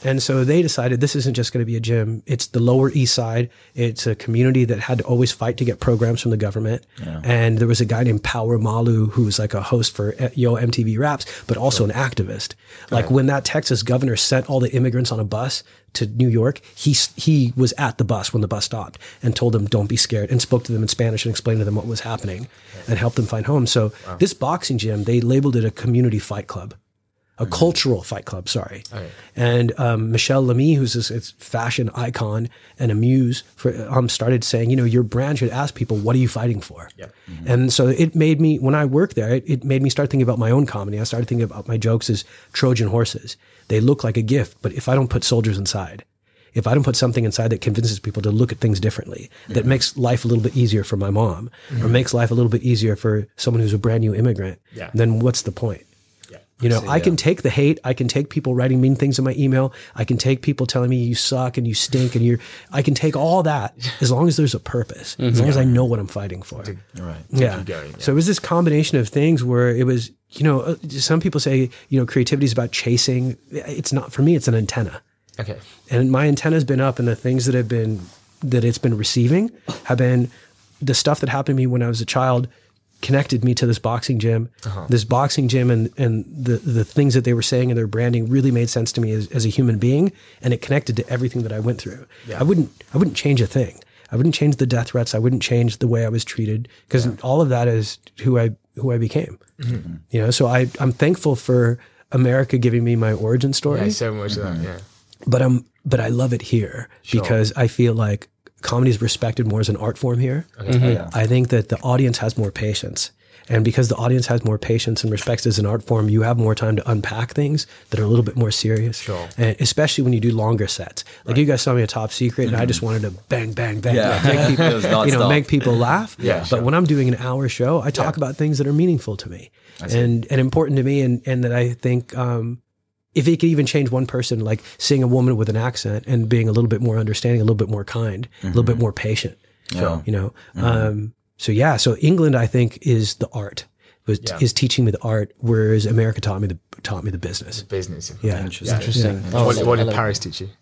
And so they decided this isn't just going to be a gym. It's the Lower East Side. It's a community that had to always fight to get programs from the government. Yeah. And there was a guy named Power Malu who was like a host for Yo M T V Raps, but also an activist. Like when that Texas governor sent all the immigrants on a bus to New York, he he was at the bus when the bus stopped and told them, don't be scared, and spoke to them in Spanish and explained to them what was happening and helped them find home. So wow. this boxing gym, they labeled it a community fight club. A mm-hmm. cultural fight club, sorry. Okay. And um, Michelle Lamy, who's this, this fashion icon and a muse, for, um, started saying, you know, your brand should ask people, what are you fighting for? Yeah. Mm-hmm. And so it made me, when I worked there, it, it made me start thinking about my own comedy. I started thinking about my jokes as Trojan horses. They look like a gift, but if I don't put soldiers inside, if I don't put something inside that convinces people to look at things differently, that mm-hmm. makes life a little bit easier for my mom, mm-hmm. or makes life a little bit easier for someone who's a brand new immigrant, yeah. then what's the point? You know, I, see, I can yeah. take the hate. I can take people writing mean things in my email. I can take people telling me you suck and you stink and you're, I can take all that as long as there's a purpose, mm-hmm. as long as I know what I'm fighting for. Right. Yeah. Going, yeah. So it was this combination of things where it was, you know, some people say, you know, creativity is about chasing. It's not, for me, it's an antenna. Okay. And my antenna's been up, and the things that have been, that it's been receiving have been the stuff that happened to me when I was a child connected me to this boxing gym. Uh-huh. This boxing gym and and the the things that they were saying in their branding really made sense to me as, as a human being, and it connected to everything that I went through. Yeah. I wouldn't I wouldn't change a thing. I wouldn't change the death threats. I wouldn't change the way I was treated, because yeah. all of that is who I who I became. Mm-hmm. You know, so I I'm thankful for America giving me my origin story. Yeah, so much mm-hmm. of that. Yeah, but I'm but I love it here sure. because I feel like comedy is respected more as an art form here. Okay. Mm-hmm. Yeah. I think that the audience has more patience. And because the audience has more patience and respects as an art form, you have more time to unpack things that are a little bit more serious. Sure. And especially when you do longer sets. Like right. you guys saw me at Top Secret, and mm-hmm. I just wanted to bang, bang, bang, yeah. make people, you know, make people laugh. Yeah, but sure. when I'm doing an hour show, I talk yeah. about things that are meaningful to me and and important to me, and and that I think um, if it could even change one person, like seeing a woman with an accent and being a little bit more understanding, a little bit more kind, mm-hmm. a little bit more patient. Yeah. You know. Mm-hmm. Um, so yeah, so England, I think, is the art. Was yeah. is teaching me the art, whereas America taught me the taught me the business. The business, yeah, interesting. interesting. Yeah. Oh, what, so what did Paris teach you?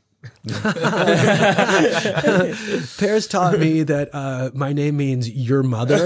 Paris taught me that uh, my name means your mother,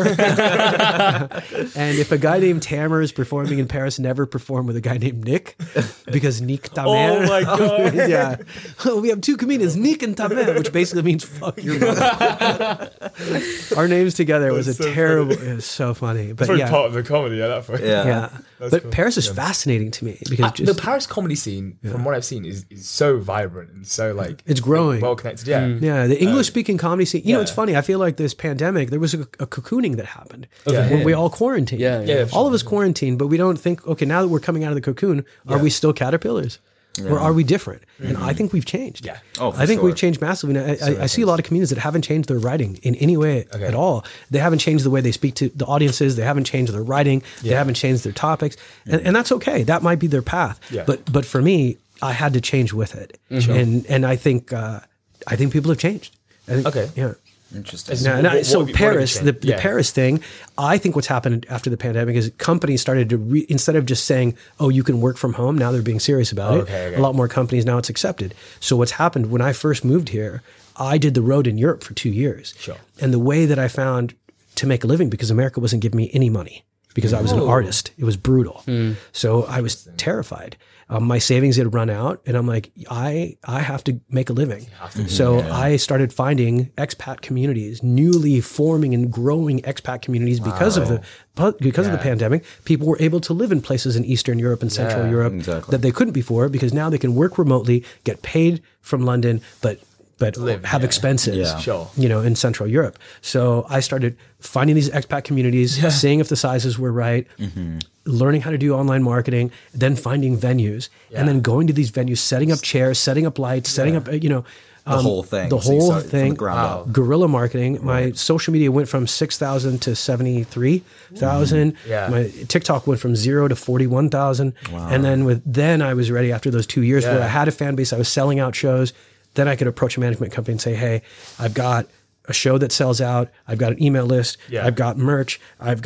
and if a guy named Tamer is performing in Paris, never perform with a guy named Nick, because Nick Tamer. Oh my god! Yeah, we have two comedians, Nick and Tamer, which basically means fuck your mother. Our names together was That's a so terrible. Funny. It was so funny, but it's yeah, part of the comedy at that point. Yeah, yeah. That's but cool. Paris is yeah. fascinating to me because uh, just, the Paris comedy scene, yeah. from what I've seen, is, is so vibrant and so like it's growing, well connected. Yeah, mm. yeah. The English speaking comedy scene. You yeah. know, it's funny. I feel like this pandemic, there was a, a cocooning that happened yeah. when we all quarantined. Yeah, yeah. yeah all sure. of us quarantined, but we don't think. Okay, now that we're coming out of the cocoon, are yeah. we still caterpillars? Yeah. Or are we different? Mm-hmm. And I think we've changed. Yeah. Oh, for I think sure. we've changed massively. I, I, I see a lot of comedians that haven't changed their writing in any way okay. at all. They haven't changed the way they speak to the audiences. They haven't changed their writing. Yeah. They haven't changed their topics. Mm-hmm. And, and that's okay. That might be their path. Yeah. But but for me, I had to change with it. Mm-hmm. And and I think uh, I think people have changed. I think, okay. Yeah. Interesting. No, no, what, so what, Paris, what the, the yeah. Paris thing, I think what's happened after the pandemic is companies started to, re, instead of just saying, oh, you can work from home, now they're being serious about oh, it. Okay, okay. A lot more companies, now it's accepted. So what's happened, when I first moved here, I did the road in Europe for two years. Sure. And the way that I found to make a living, because America wasn't giving me any money, because I was an artist. It was brutal. Mm. So I was terrified. Um, my savings had run out, and I'm like, I I have to make a living. To, so yeah. I started finding expat communities, newly forming and growing expat communities because wow. of the because yeah. of the pandemic. People were able to live in places in Eastern Europe and Central yeah, Europe exactly. that they couldn't before, because now they can work remotely, get paid from London, but but Live, have yeah. expenses, Yeah. Sure. you know, in Central Europe. So I started finding these expat communities, Yeah. seeing if the sizes were right, Mm-hmm. learning how to do online marketing, then finding venues, Yeah. and then going to these venues, setting up chairs, setting up lights, setting Yeah. up, uh, you know, The um, whole thing. The So you whole started from thing. the ground Wow. up. Guerrilla marketing. My social media went from six thousand to seventy-three thousand. Mm-hmm. Yeah. My TikTok went from zero to forty-one thousand. Wow. And then with, then I was ready after those two years Yeah. where I had a fan base, I was selling out shows. Then I could approach a management company and say, hey, I've got a show that sells out. I've got an email list. Yeah. I've got merch. I've got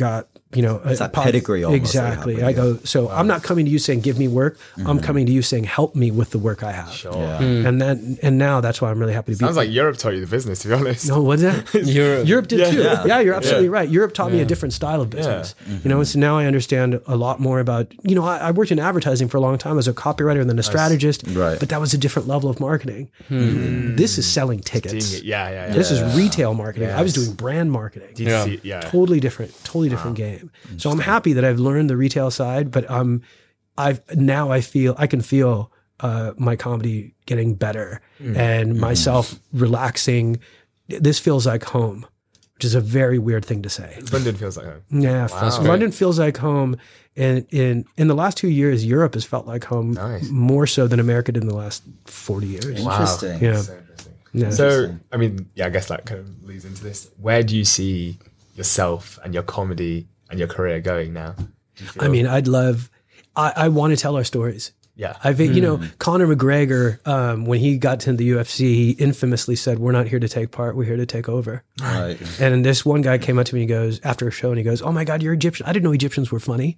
you know, It's a that po- pedigree almost that you have Exactly. with I you. go, so I'm not coming to you saying, give me work. I'm coming to you saying, help me with the work I have. Sure. Yeah. And then, and now that's why I'm really happy to be. Sounds like Europe taught you the business, to be honest. no, what's that? Europe. Europe did too. Yeah, Yeah. you're absolutely Yeah. right. Europe taught me a different style of business. Yeah. You know, and so now I understand a lot more about, you know, I, I worked in advertising for a long time as a copywriter and then a strategist, Right. but that was a different level of marketing. This is selling tickets. Doing it. Yeah, yeah, yeah. This is retail marketing. I was Yes. doing brand marketing. D two C, yeah. Totally different, totally different game. So I'm happy that I've learned the retail side, but um, I've now I feel I can feel uh, my comedy getting better and myself relaxing. This feels like home, which is a very weird thing to say. London feels like home. Yeah, Wow. London feels like home, and in in the last two years, Europe has felt like home Nice. more so than America did in the last forty years. Interesting. Yeah. So interesting. Yeah. So, I mean, yeah, I guess that kind of leads into this. Where do you see yourself and your comedy and your career going now? Do you feel- I mean, I'd love. I, I want to tell our stories. yeah. I think, you know, Conor McGregor, um, when he got to the U F C, he infamously said, "We're not here to take part, we're here to take over." Right. And this one guy came up to me and goes, after a show, and he goes, "Oh my God, you're Egyptian. I didn't know Egyptians were funny."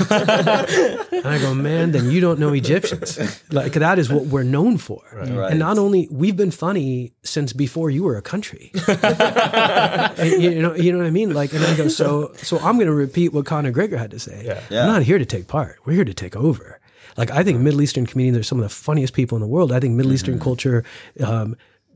And I go, "Man, then you don't know Egyptians. Like, that is what we're known for." Right. And not only, we've been funny since before you were a country. And you know, you know what I mean? Like, and I go, so, so I'm going to repeat what Conor McGregor had to say. Yeah. Yeah. We're not here to take part. We're here to take over. Like, I think Middle Eastern comedians are some of the funniest people in the world. I think Middle Eastern culture, um,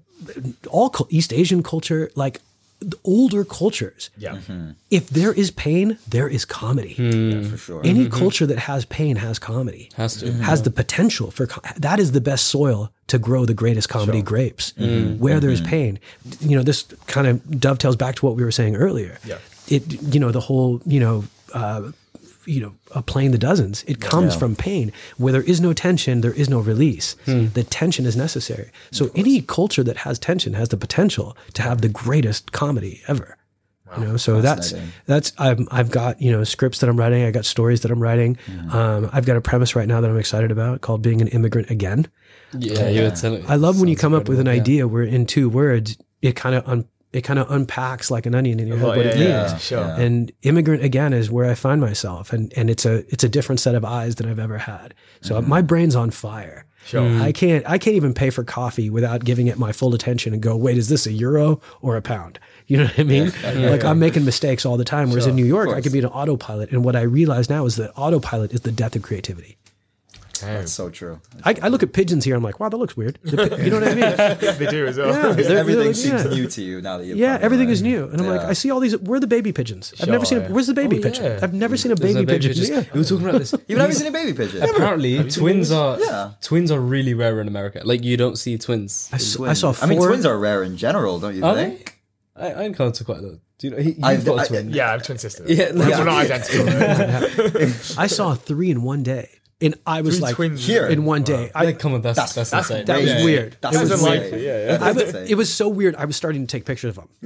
all cul- East Asian culture, like the older cultures, yeah. if there is pain, there is comedy. Yeah, for sure. Any culture that has pain has comedy. Has to. Has the potential for co- that is the best soil to grow the greatest comedy grapes. Where there's pain, you know, this kind of dovetails back to what we were saying earlier. Yeah. It, you know, the whole, you know, uh, you know, uh, playing the dozens. It comes Yeah. from pain. Where there is no tension, there is no release. The tension is necessary. So any culture that has tension has the potential to have the greatest comedy ever. You know, so that's Fascinating. that's I've I've got, you know, scripts that I'm writing. I got stories that I'm writing. Um, I've got a premise right now that I'm excited about called "Being an Immigrant Again." Yeah, you were telling me. I love when you come up with an yeah. idea where in two words it kind of un- it kind of unpacks like an onion in your head Oh, what yeah, it yeah, means. sure. Yeah. And immigrant again is where I find myself, and and it's a it's a different set of eyes than I've ever had. So my brain's on fire. Sure. I can't I can't even pay for coffee without giving it my full attention and go, wait, is this a euro or a pound? You know what I mean? Like I'm making mistakes all the time. Whereas in New York, I course. could be an autopilot. And what I realize now is that autopilot is the death of creativity. That's so true. I, I look at pigeons here. I'm like, wow, that looks weird. The pi- You know what I mean? They do as well. Yeah, they're- Everything they're like, seems yeah. new to you now that you've Yeah, come, everything right? is new, and I'm like, Yeah. I see all these. Where are the baby pigeons? I've never Sure, seen. A, yeah. where's the baby Oh, pigeon? yeah. I've never seen a There's baby, a baby pigeon. pigeon. Yeah. We were talking about this. You've never seen a baby pigeon? Apparently, twins are Yeah. twins are really rare in America. Like you don't see twins. I, s- I Twins. saw four. I mean, twins are rare in general, don't you Are think? they? I, I encounter quite a lot. Do you know? He, you've I've- got a I- twin. Yeah, I have twin sisters. Yeah, We're, yeah. we're not identical. I saw three in one day, and I was Three like, twins Here. in one day. I, Like, come on, that's that's, That's- that's that's- insane. that was Yeah, yeah, weird. That's it was insane. unlikely, yeah, yeah. I That's was- insane. it was so weird. I was starting to take pictures of them.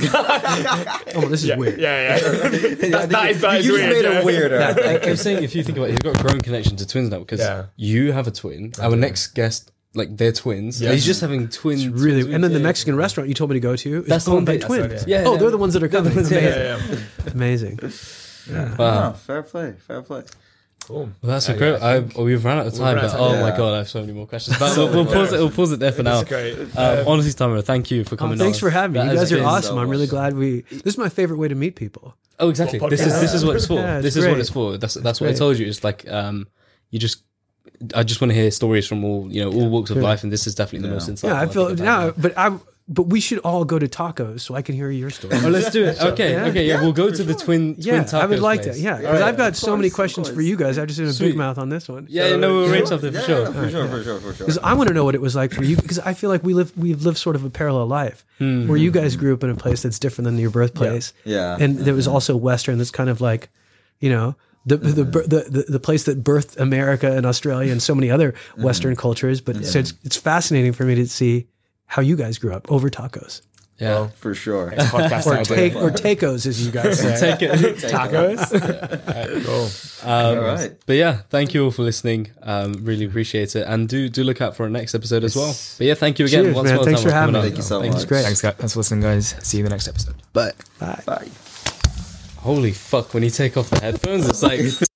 Oh, this is yeah, weird. yeah, yeah. that, that is, that is you weird. just made yeah. it weirder. I think. I was saying, if you think about it, he's got a growing connection to twins now because Yeah. you have a twin. Our next guest, like they're twins. Yeah. He's just having twins. Really, twins and then the yeah. Mexican restaurant you told me to go to is That's the owned one by that- twins. that's Yeah, oh, yeah. they're the ones that are coming. ones, yeah, Amazing. Yeah, yeah. Amazing. Wow. Oh, fair play, fair play. Cool. Well, that's Yeah, incredible. yeah, I I, think- oh, we've run out of time, run out but of oh time. my Yeah. god, I have so many more questions. But we'll, we'll pause it. We'll pause it there for now. That's great. Um, honestly, Tamara, thank you for Oh, coming. thanks on. for having me. That You has guys are been- awesome. I'm really much. glad we. This is my favorite way to meet people. Oh, exactly. What This is podcast? this is what it's for. Yeah, it's this is what great. it's for. That's that's what I Great. told you. It's like um, you just. I just want to hear stories from all you know, all walks of life, and this is definitely the most insightful. Yeah, I feel think I've now, had. but I. But we should all go to tacos so I can hear your story. Oh, let's do it. Okay, Yeah. okay, yeah, we'll go to the twin. Yeah, twin I would tacos like place. to. Yeah, because Alright. I've got Of so many course, of questions for course. you guys. I just did a Sweet. big mouth on this one. Yeah, no, we'll arrange something Yeah, for sure. for sure, for sure, for sure. Because I want to know what it was like for you. Because I feel like we live, we've lived sort of a parallel life, Hmm. where you guys grew up in a place that's different than your birthplace. Yeah. and there was also Western. That's kind of like, you know, the the the the, the place that birthed America and Australia and so many other Western cultures. But so it's it's fascinating for me to see how you guys grew up over tacos Yeah, For sure. Podcast or idea. take or tacos, as you guys say. take it. Tacos. cool. Um, All right. But yeah, thank you all for listening. Um, really appreciate it, and do do look out for our next episode as well. But yeah, thank you again. Cheers, once man. more, Thanks Tamara, for having coming me. on. Thank you so Thank much. Great. Thanks, guys. Thanks for listening, guys. See you in the next episode. Bye. Bye. Bye. Holy fuck! When you take off the headphones, it's like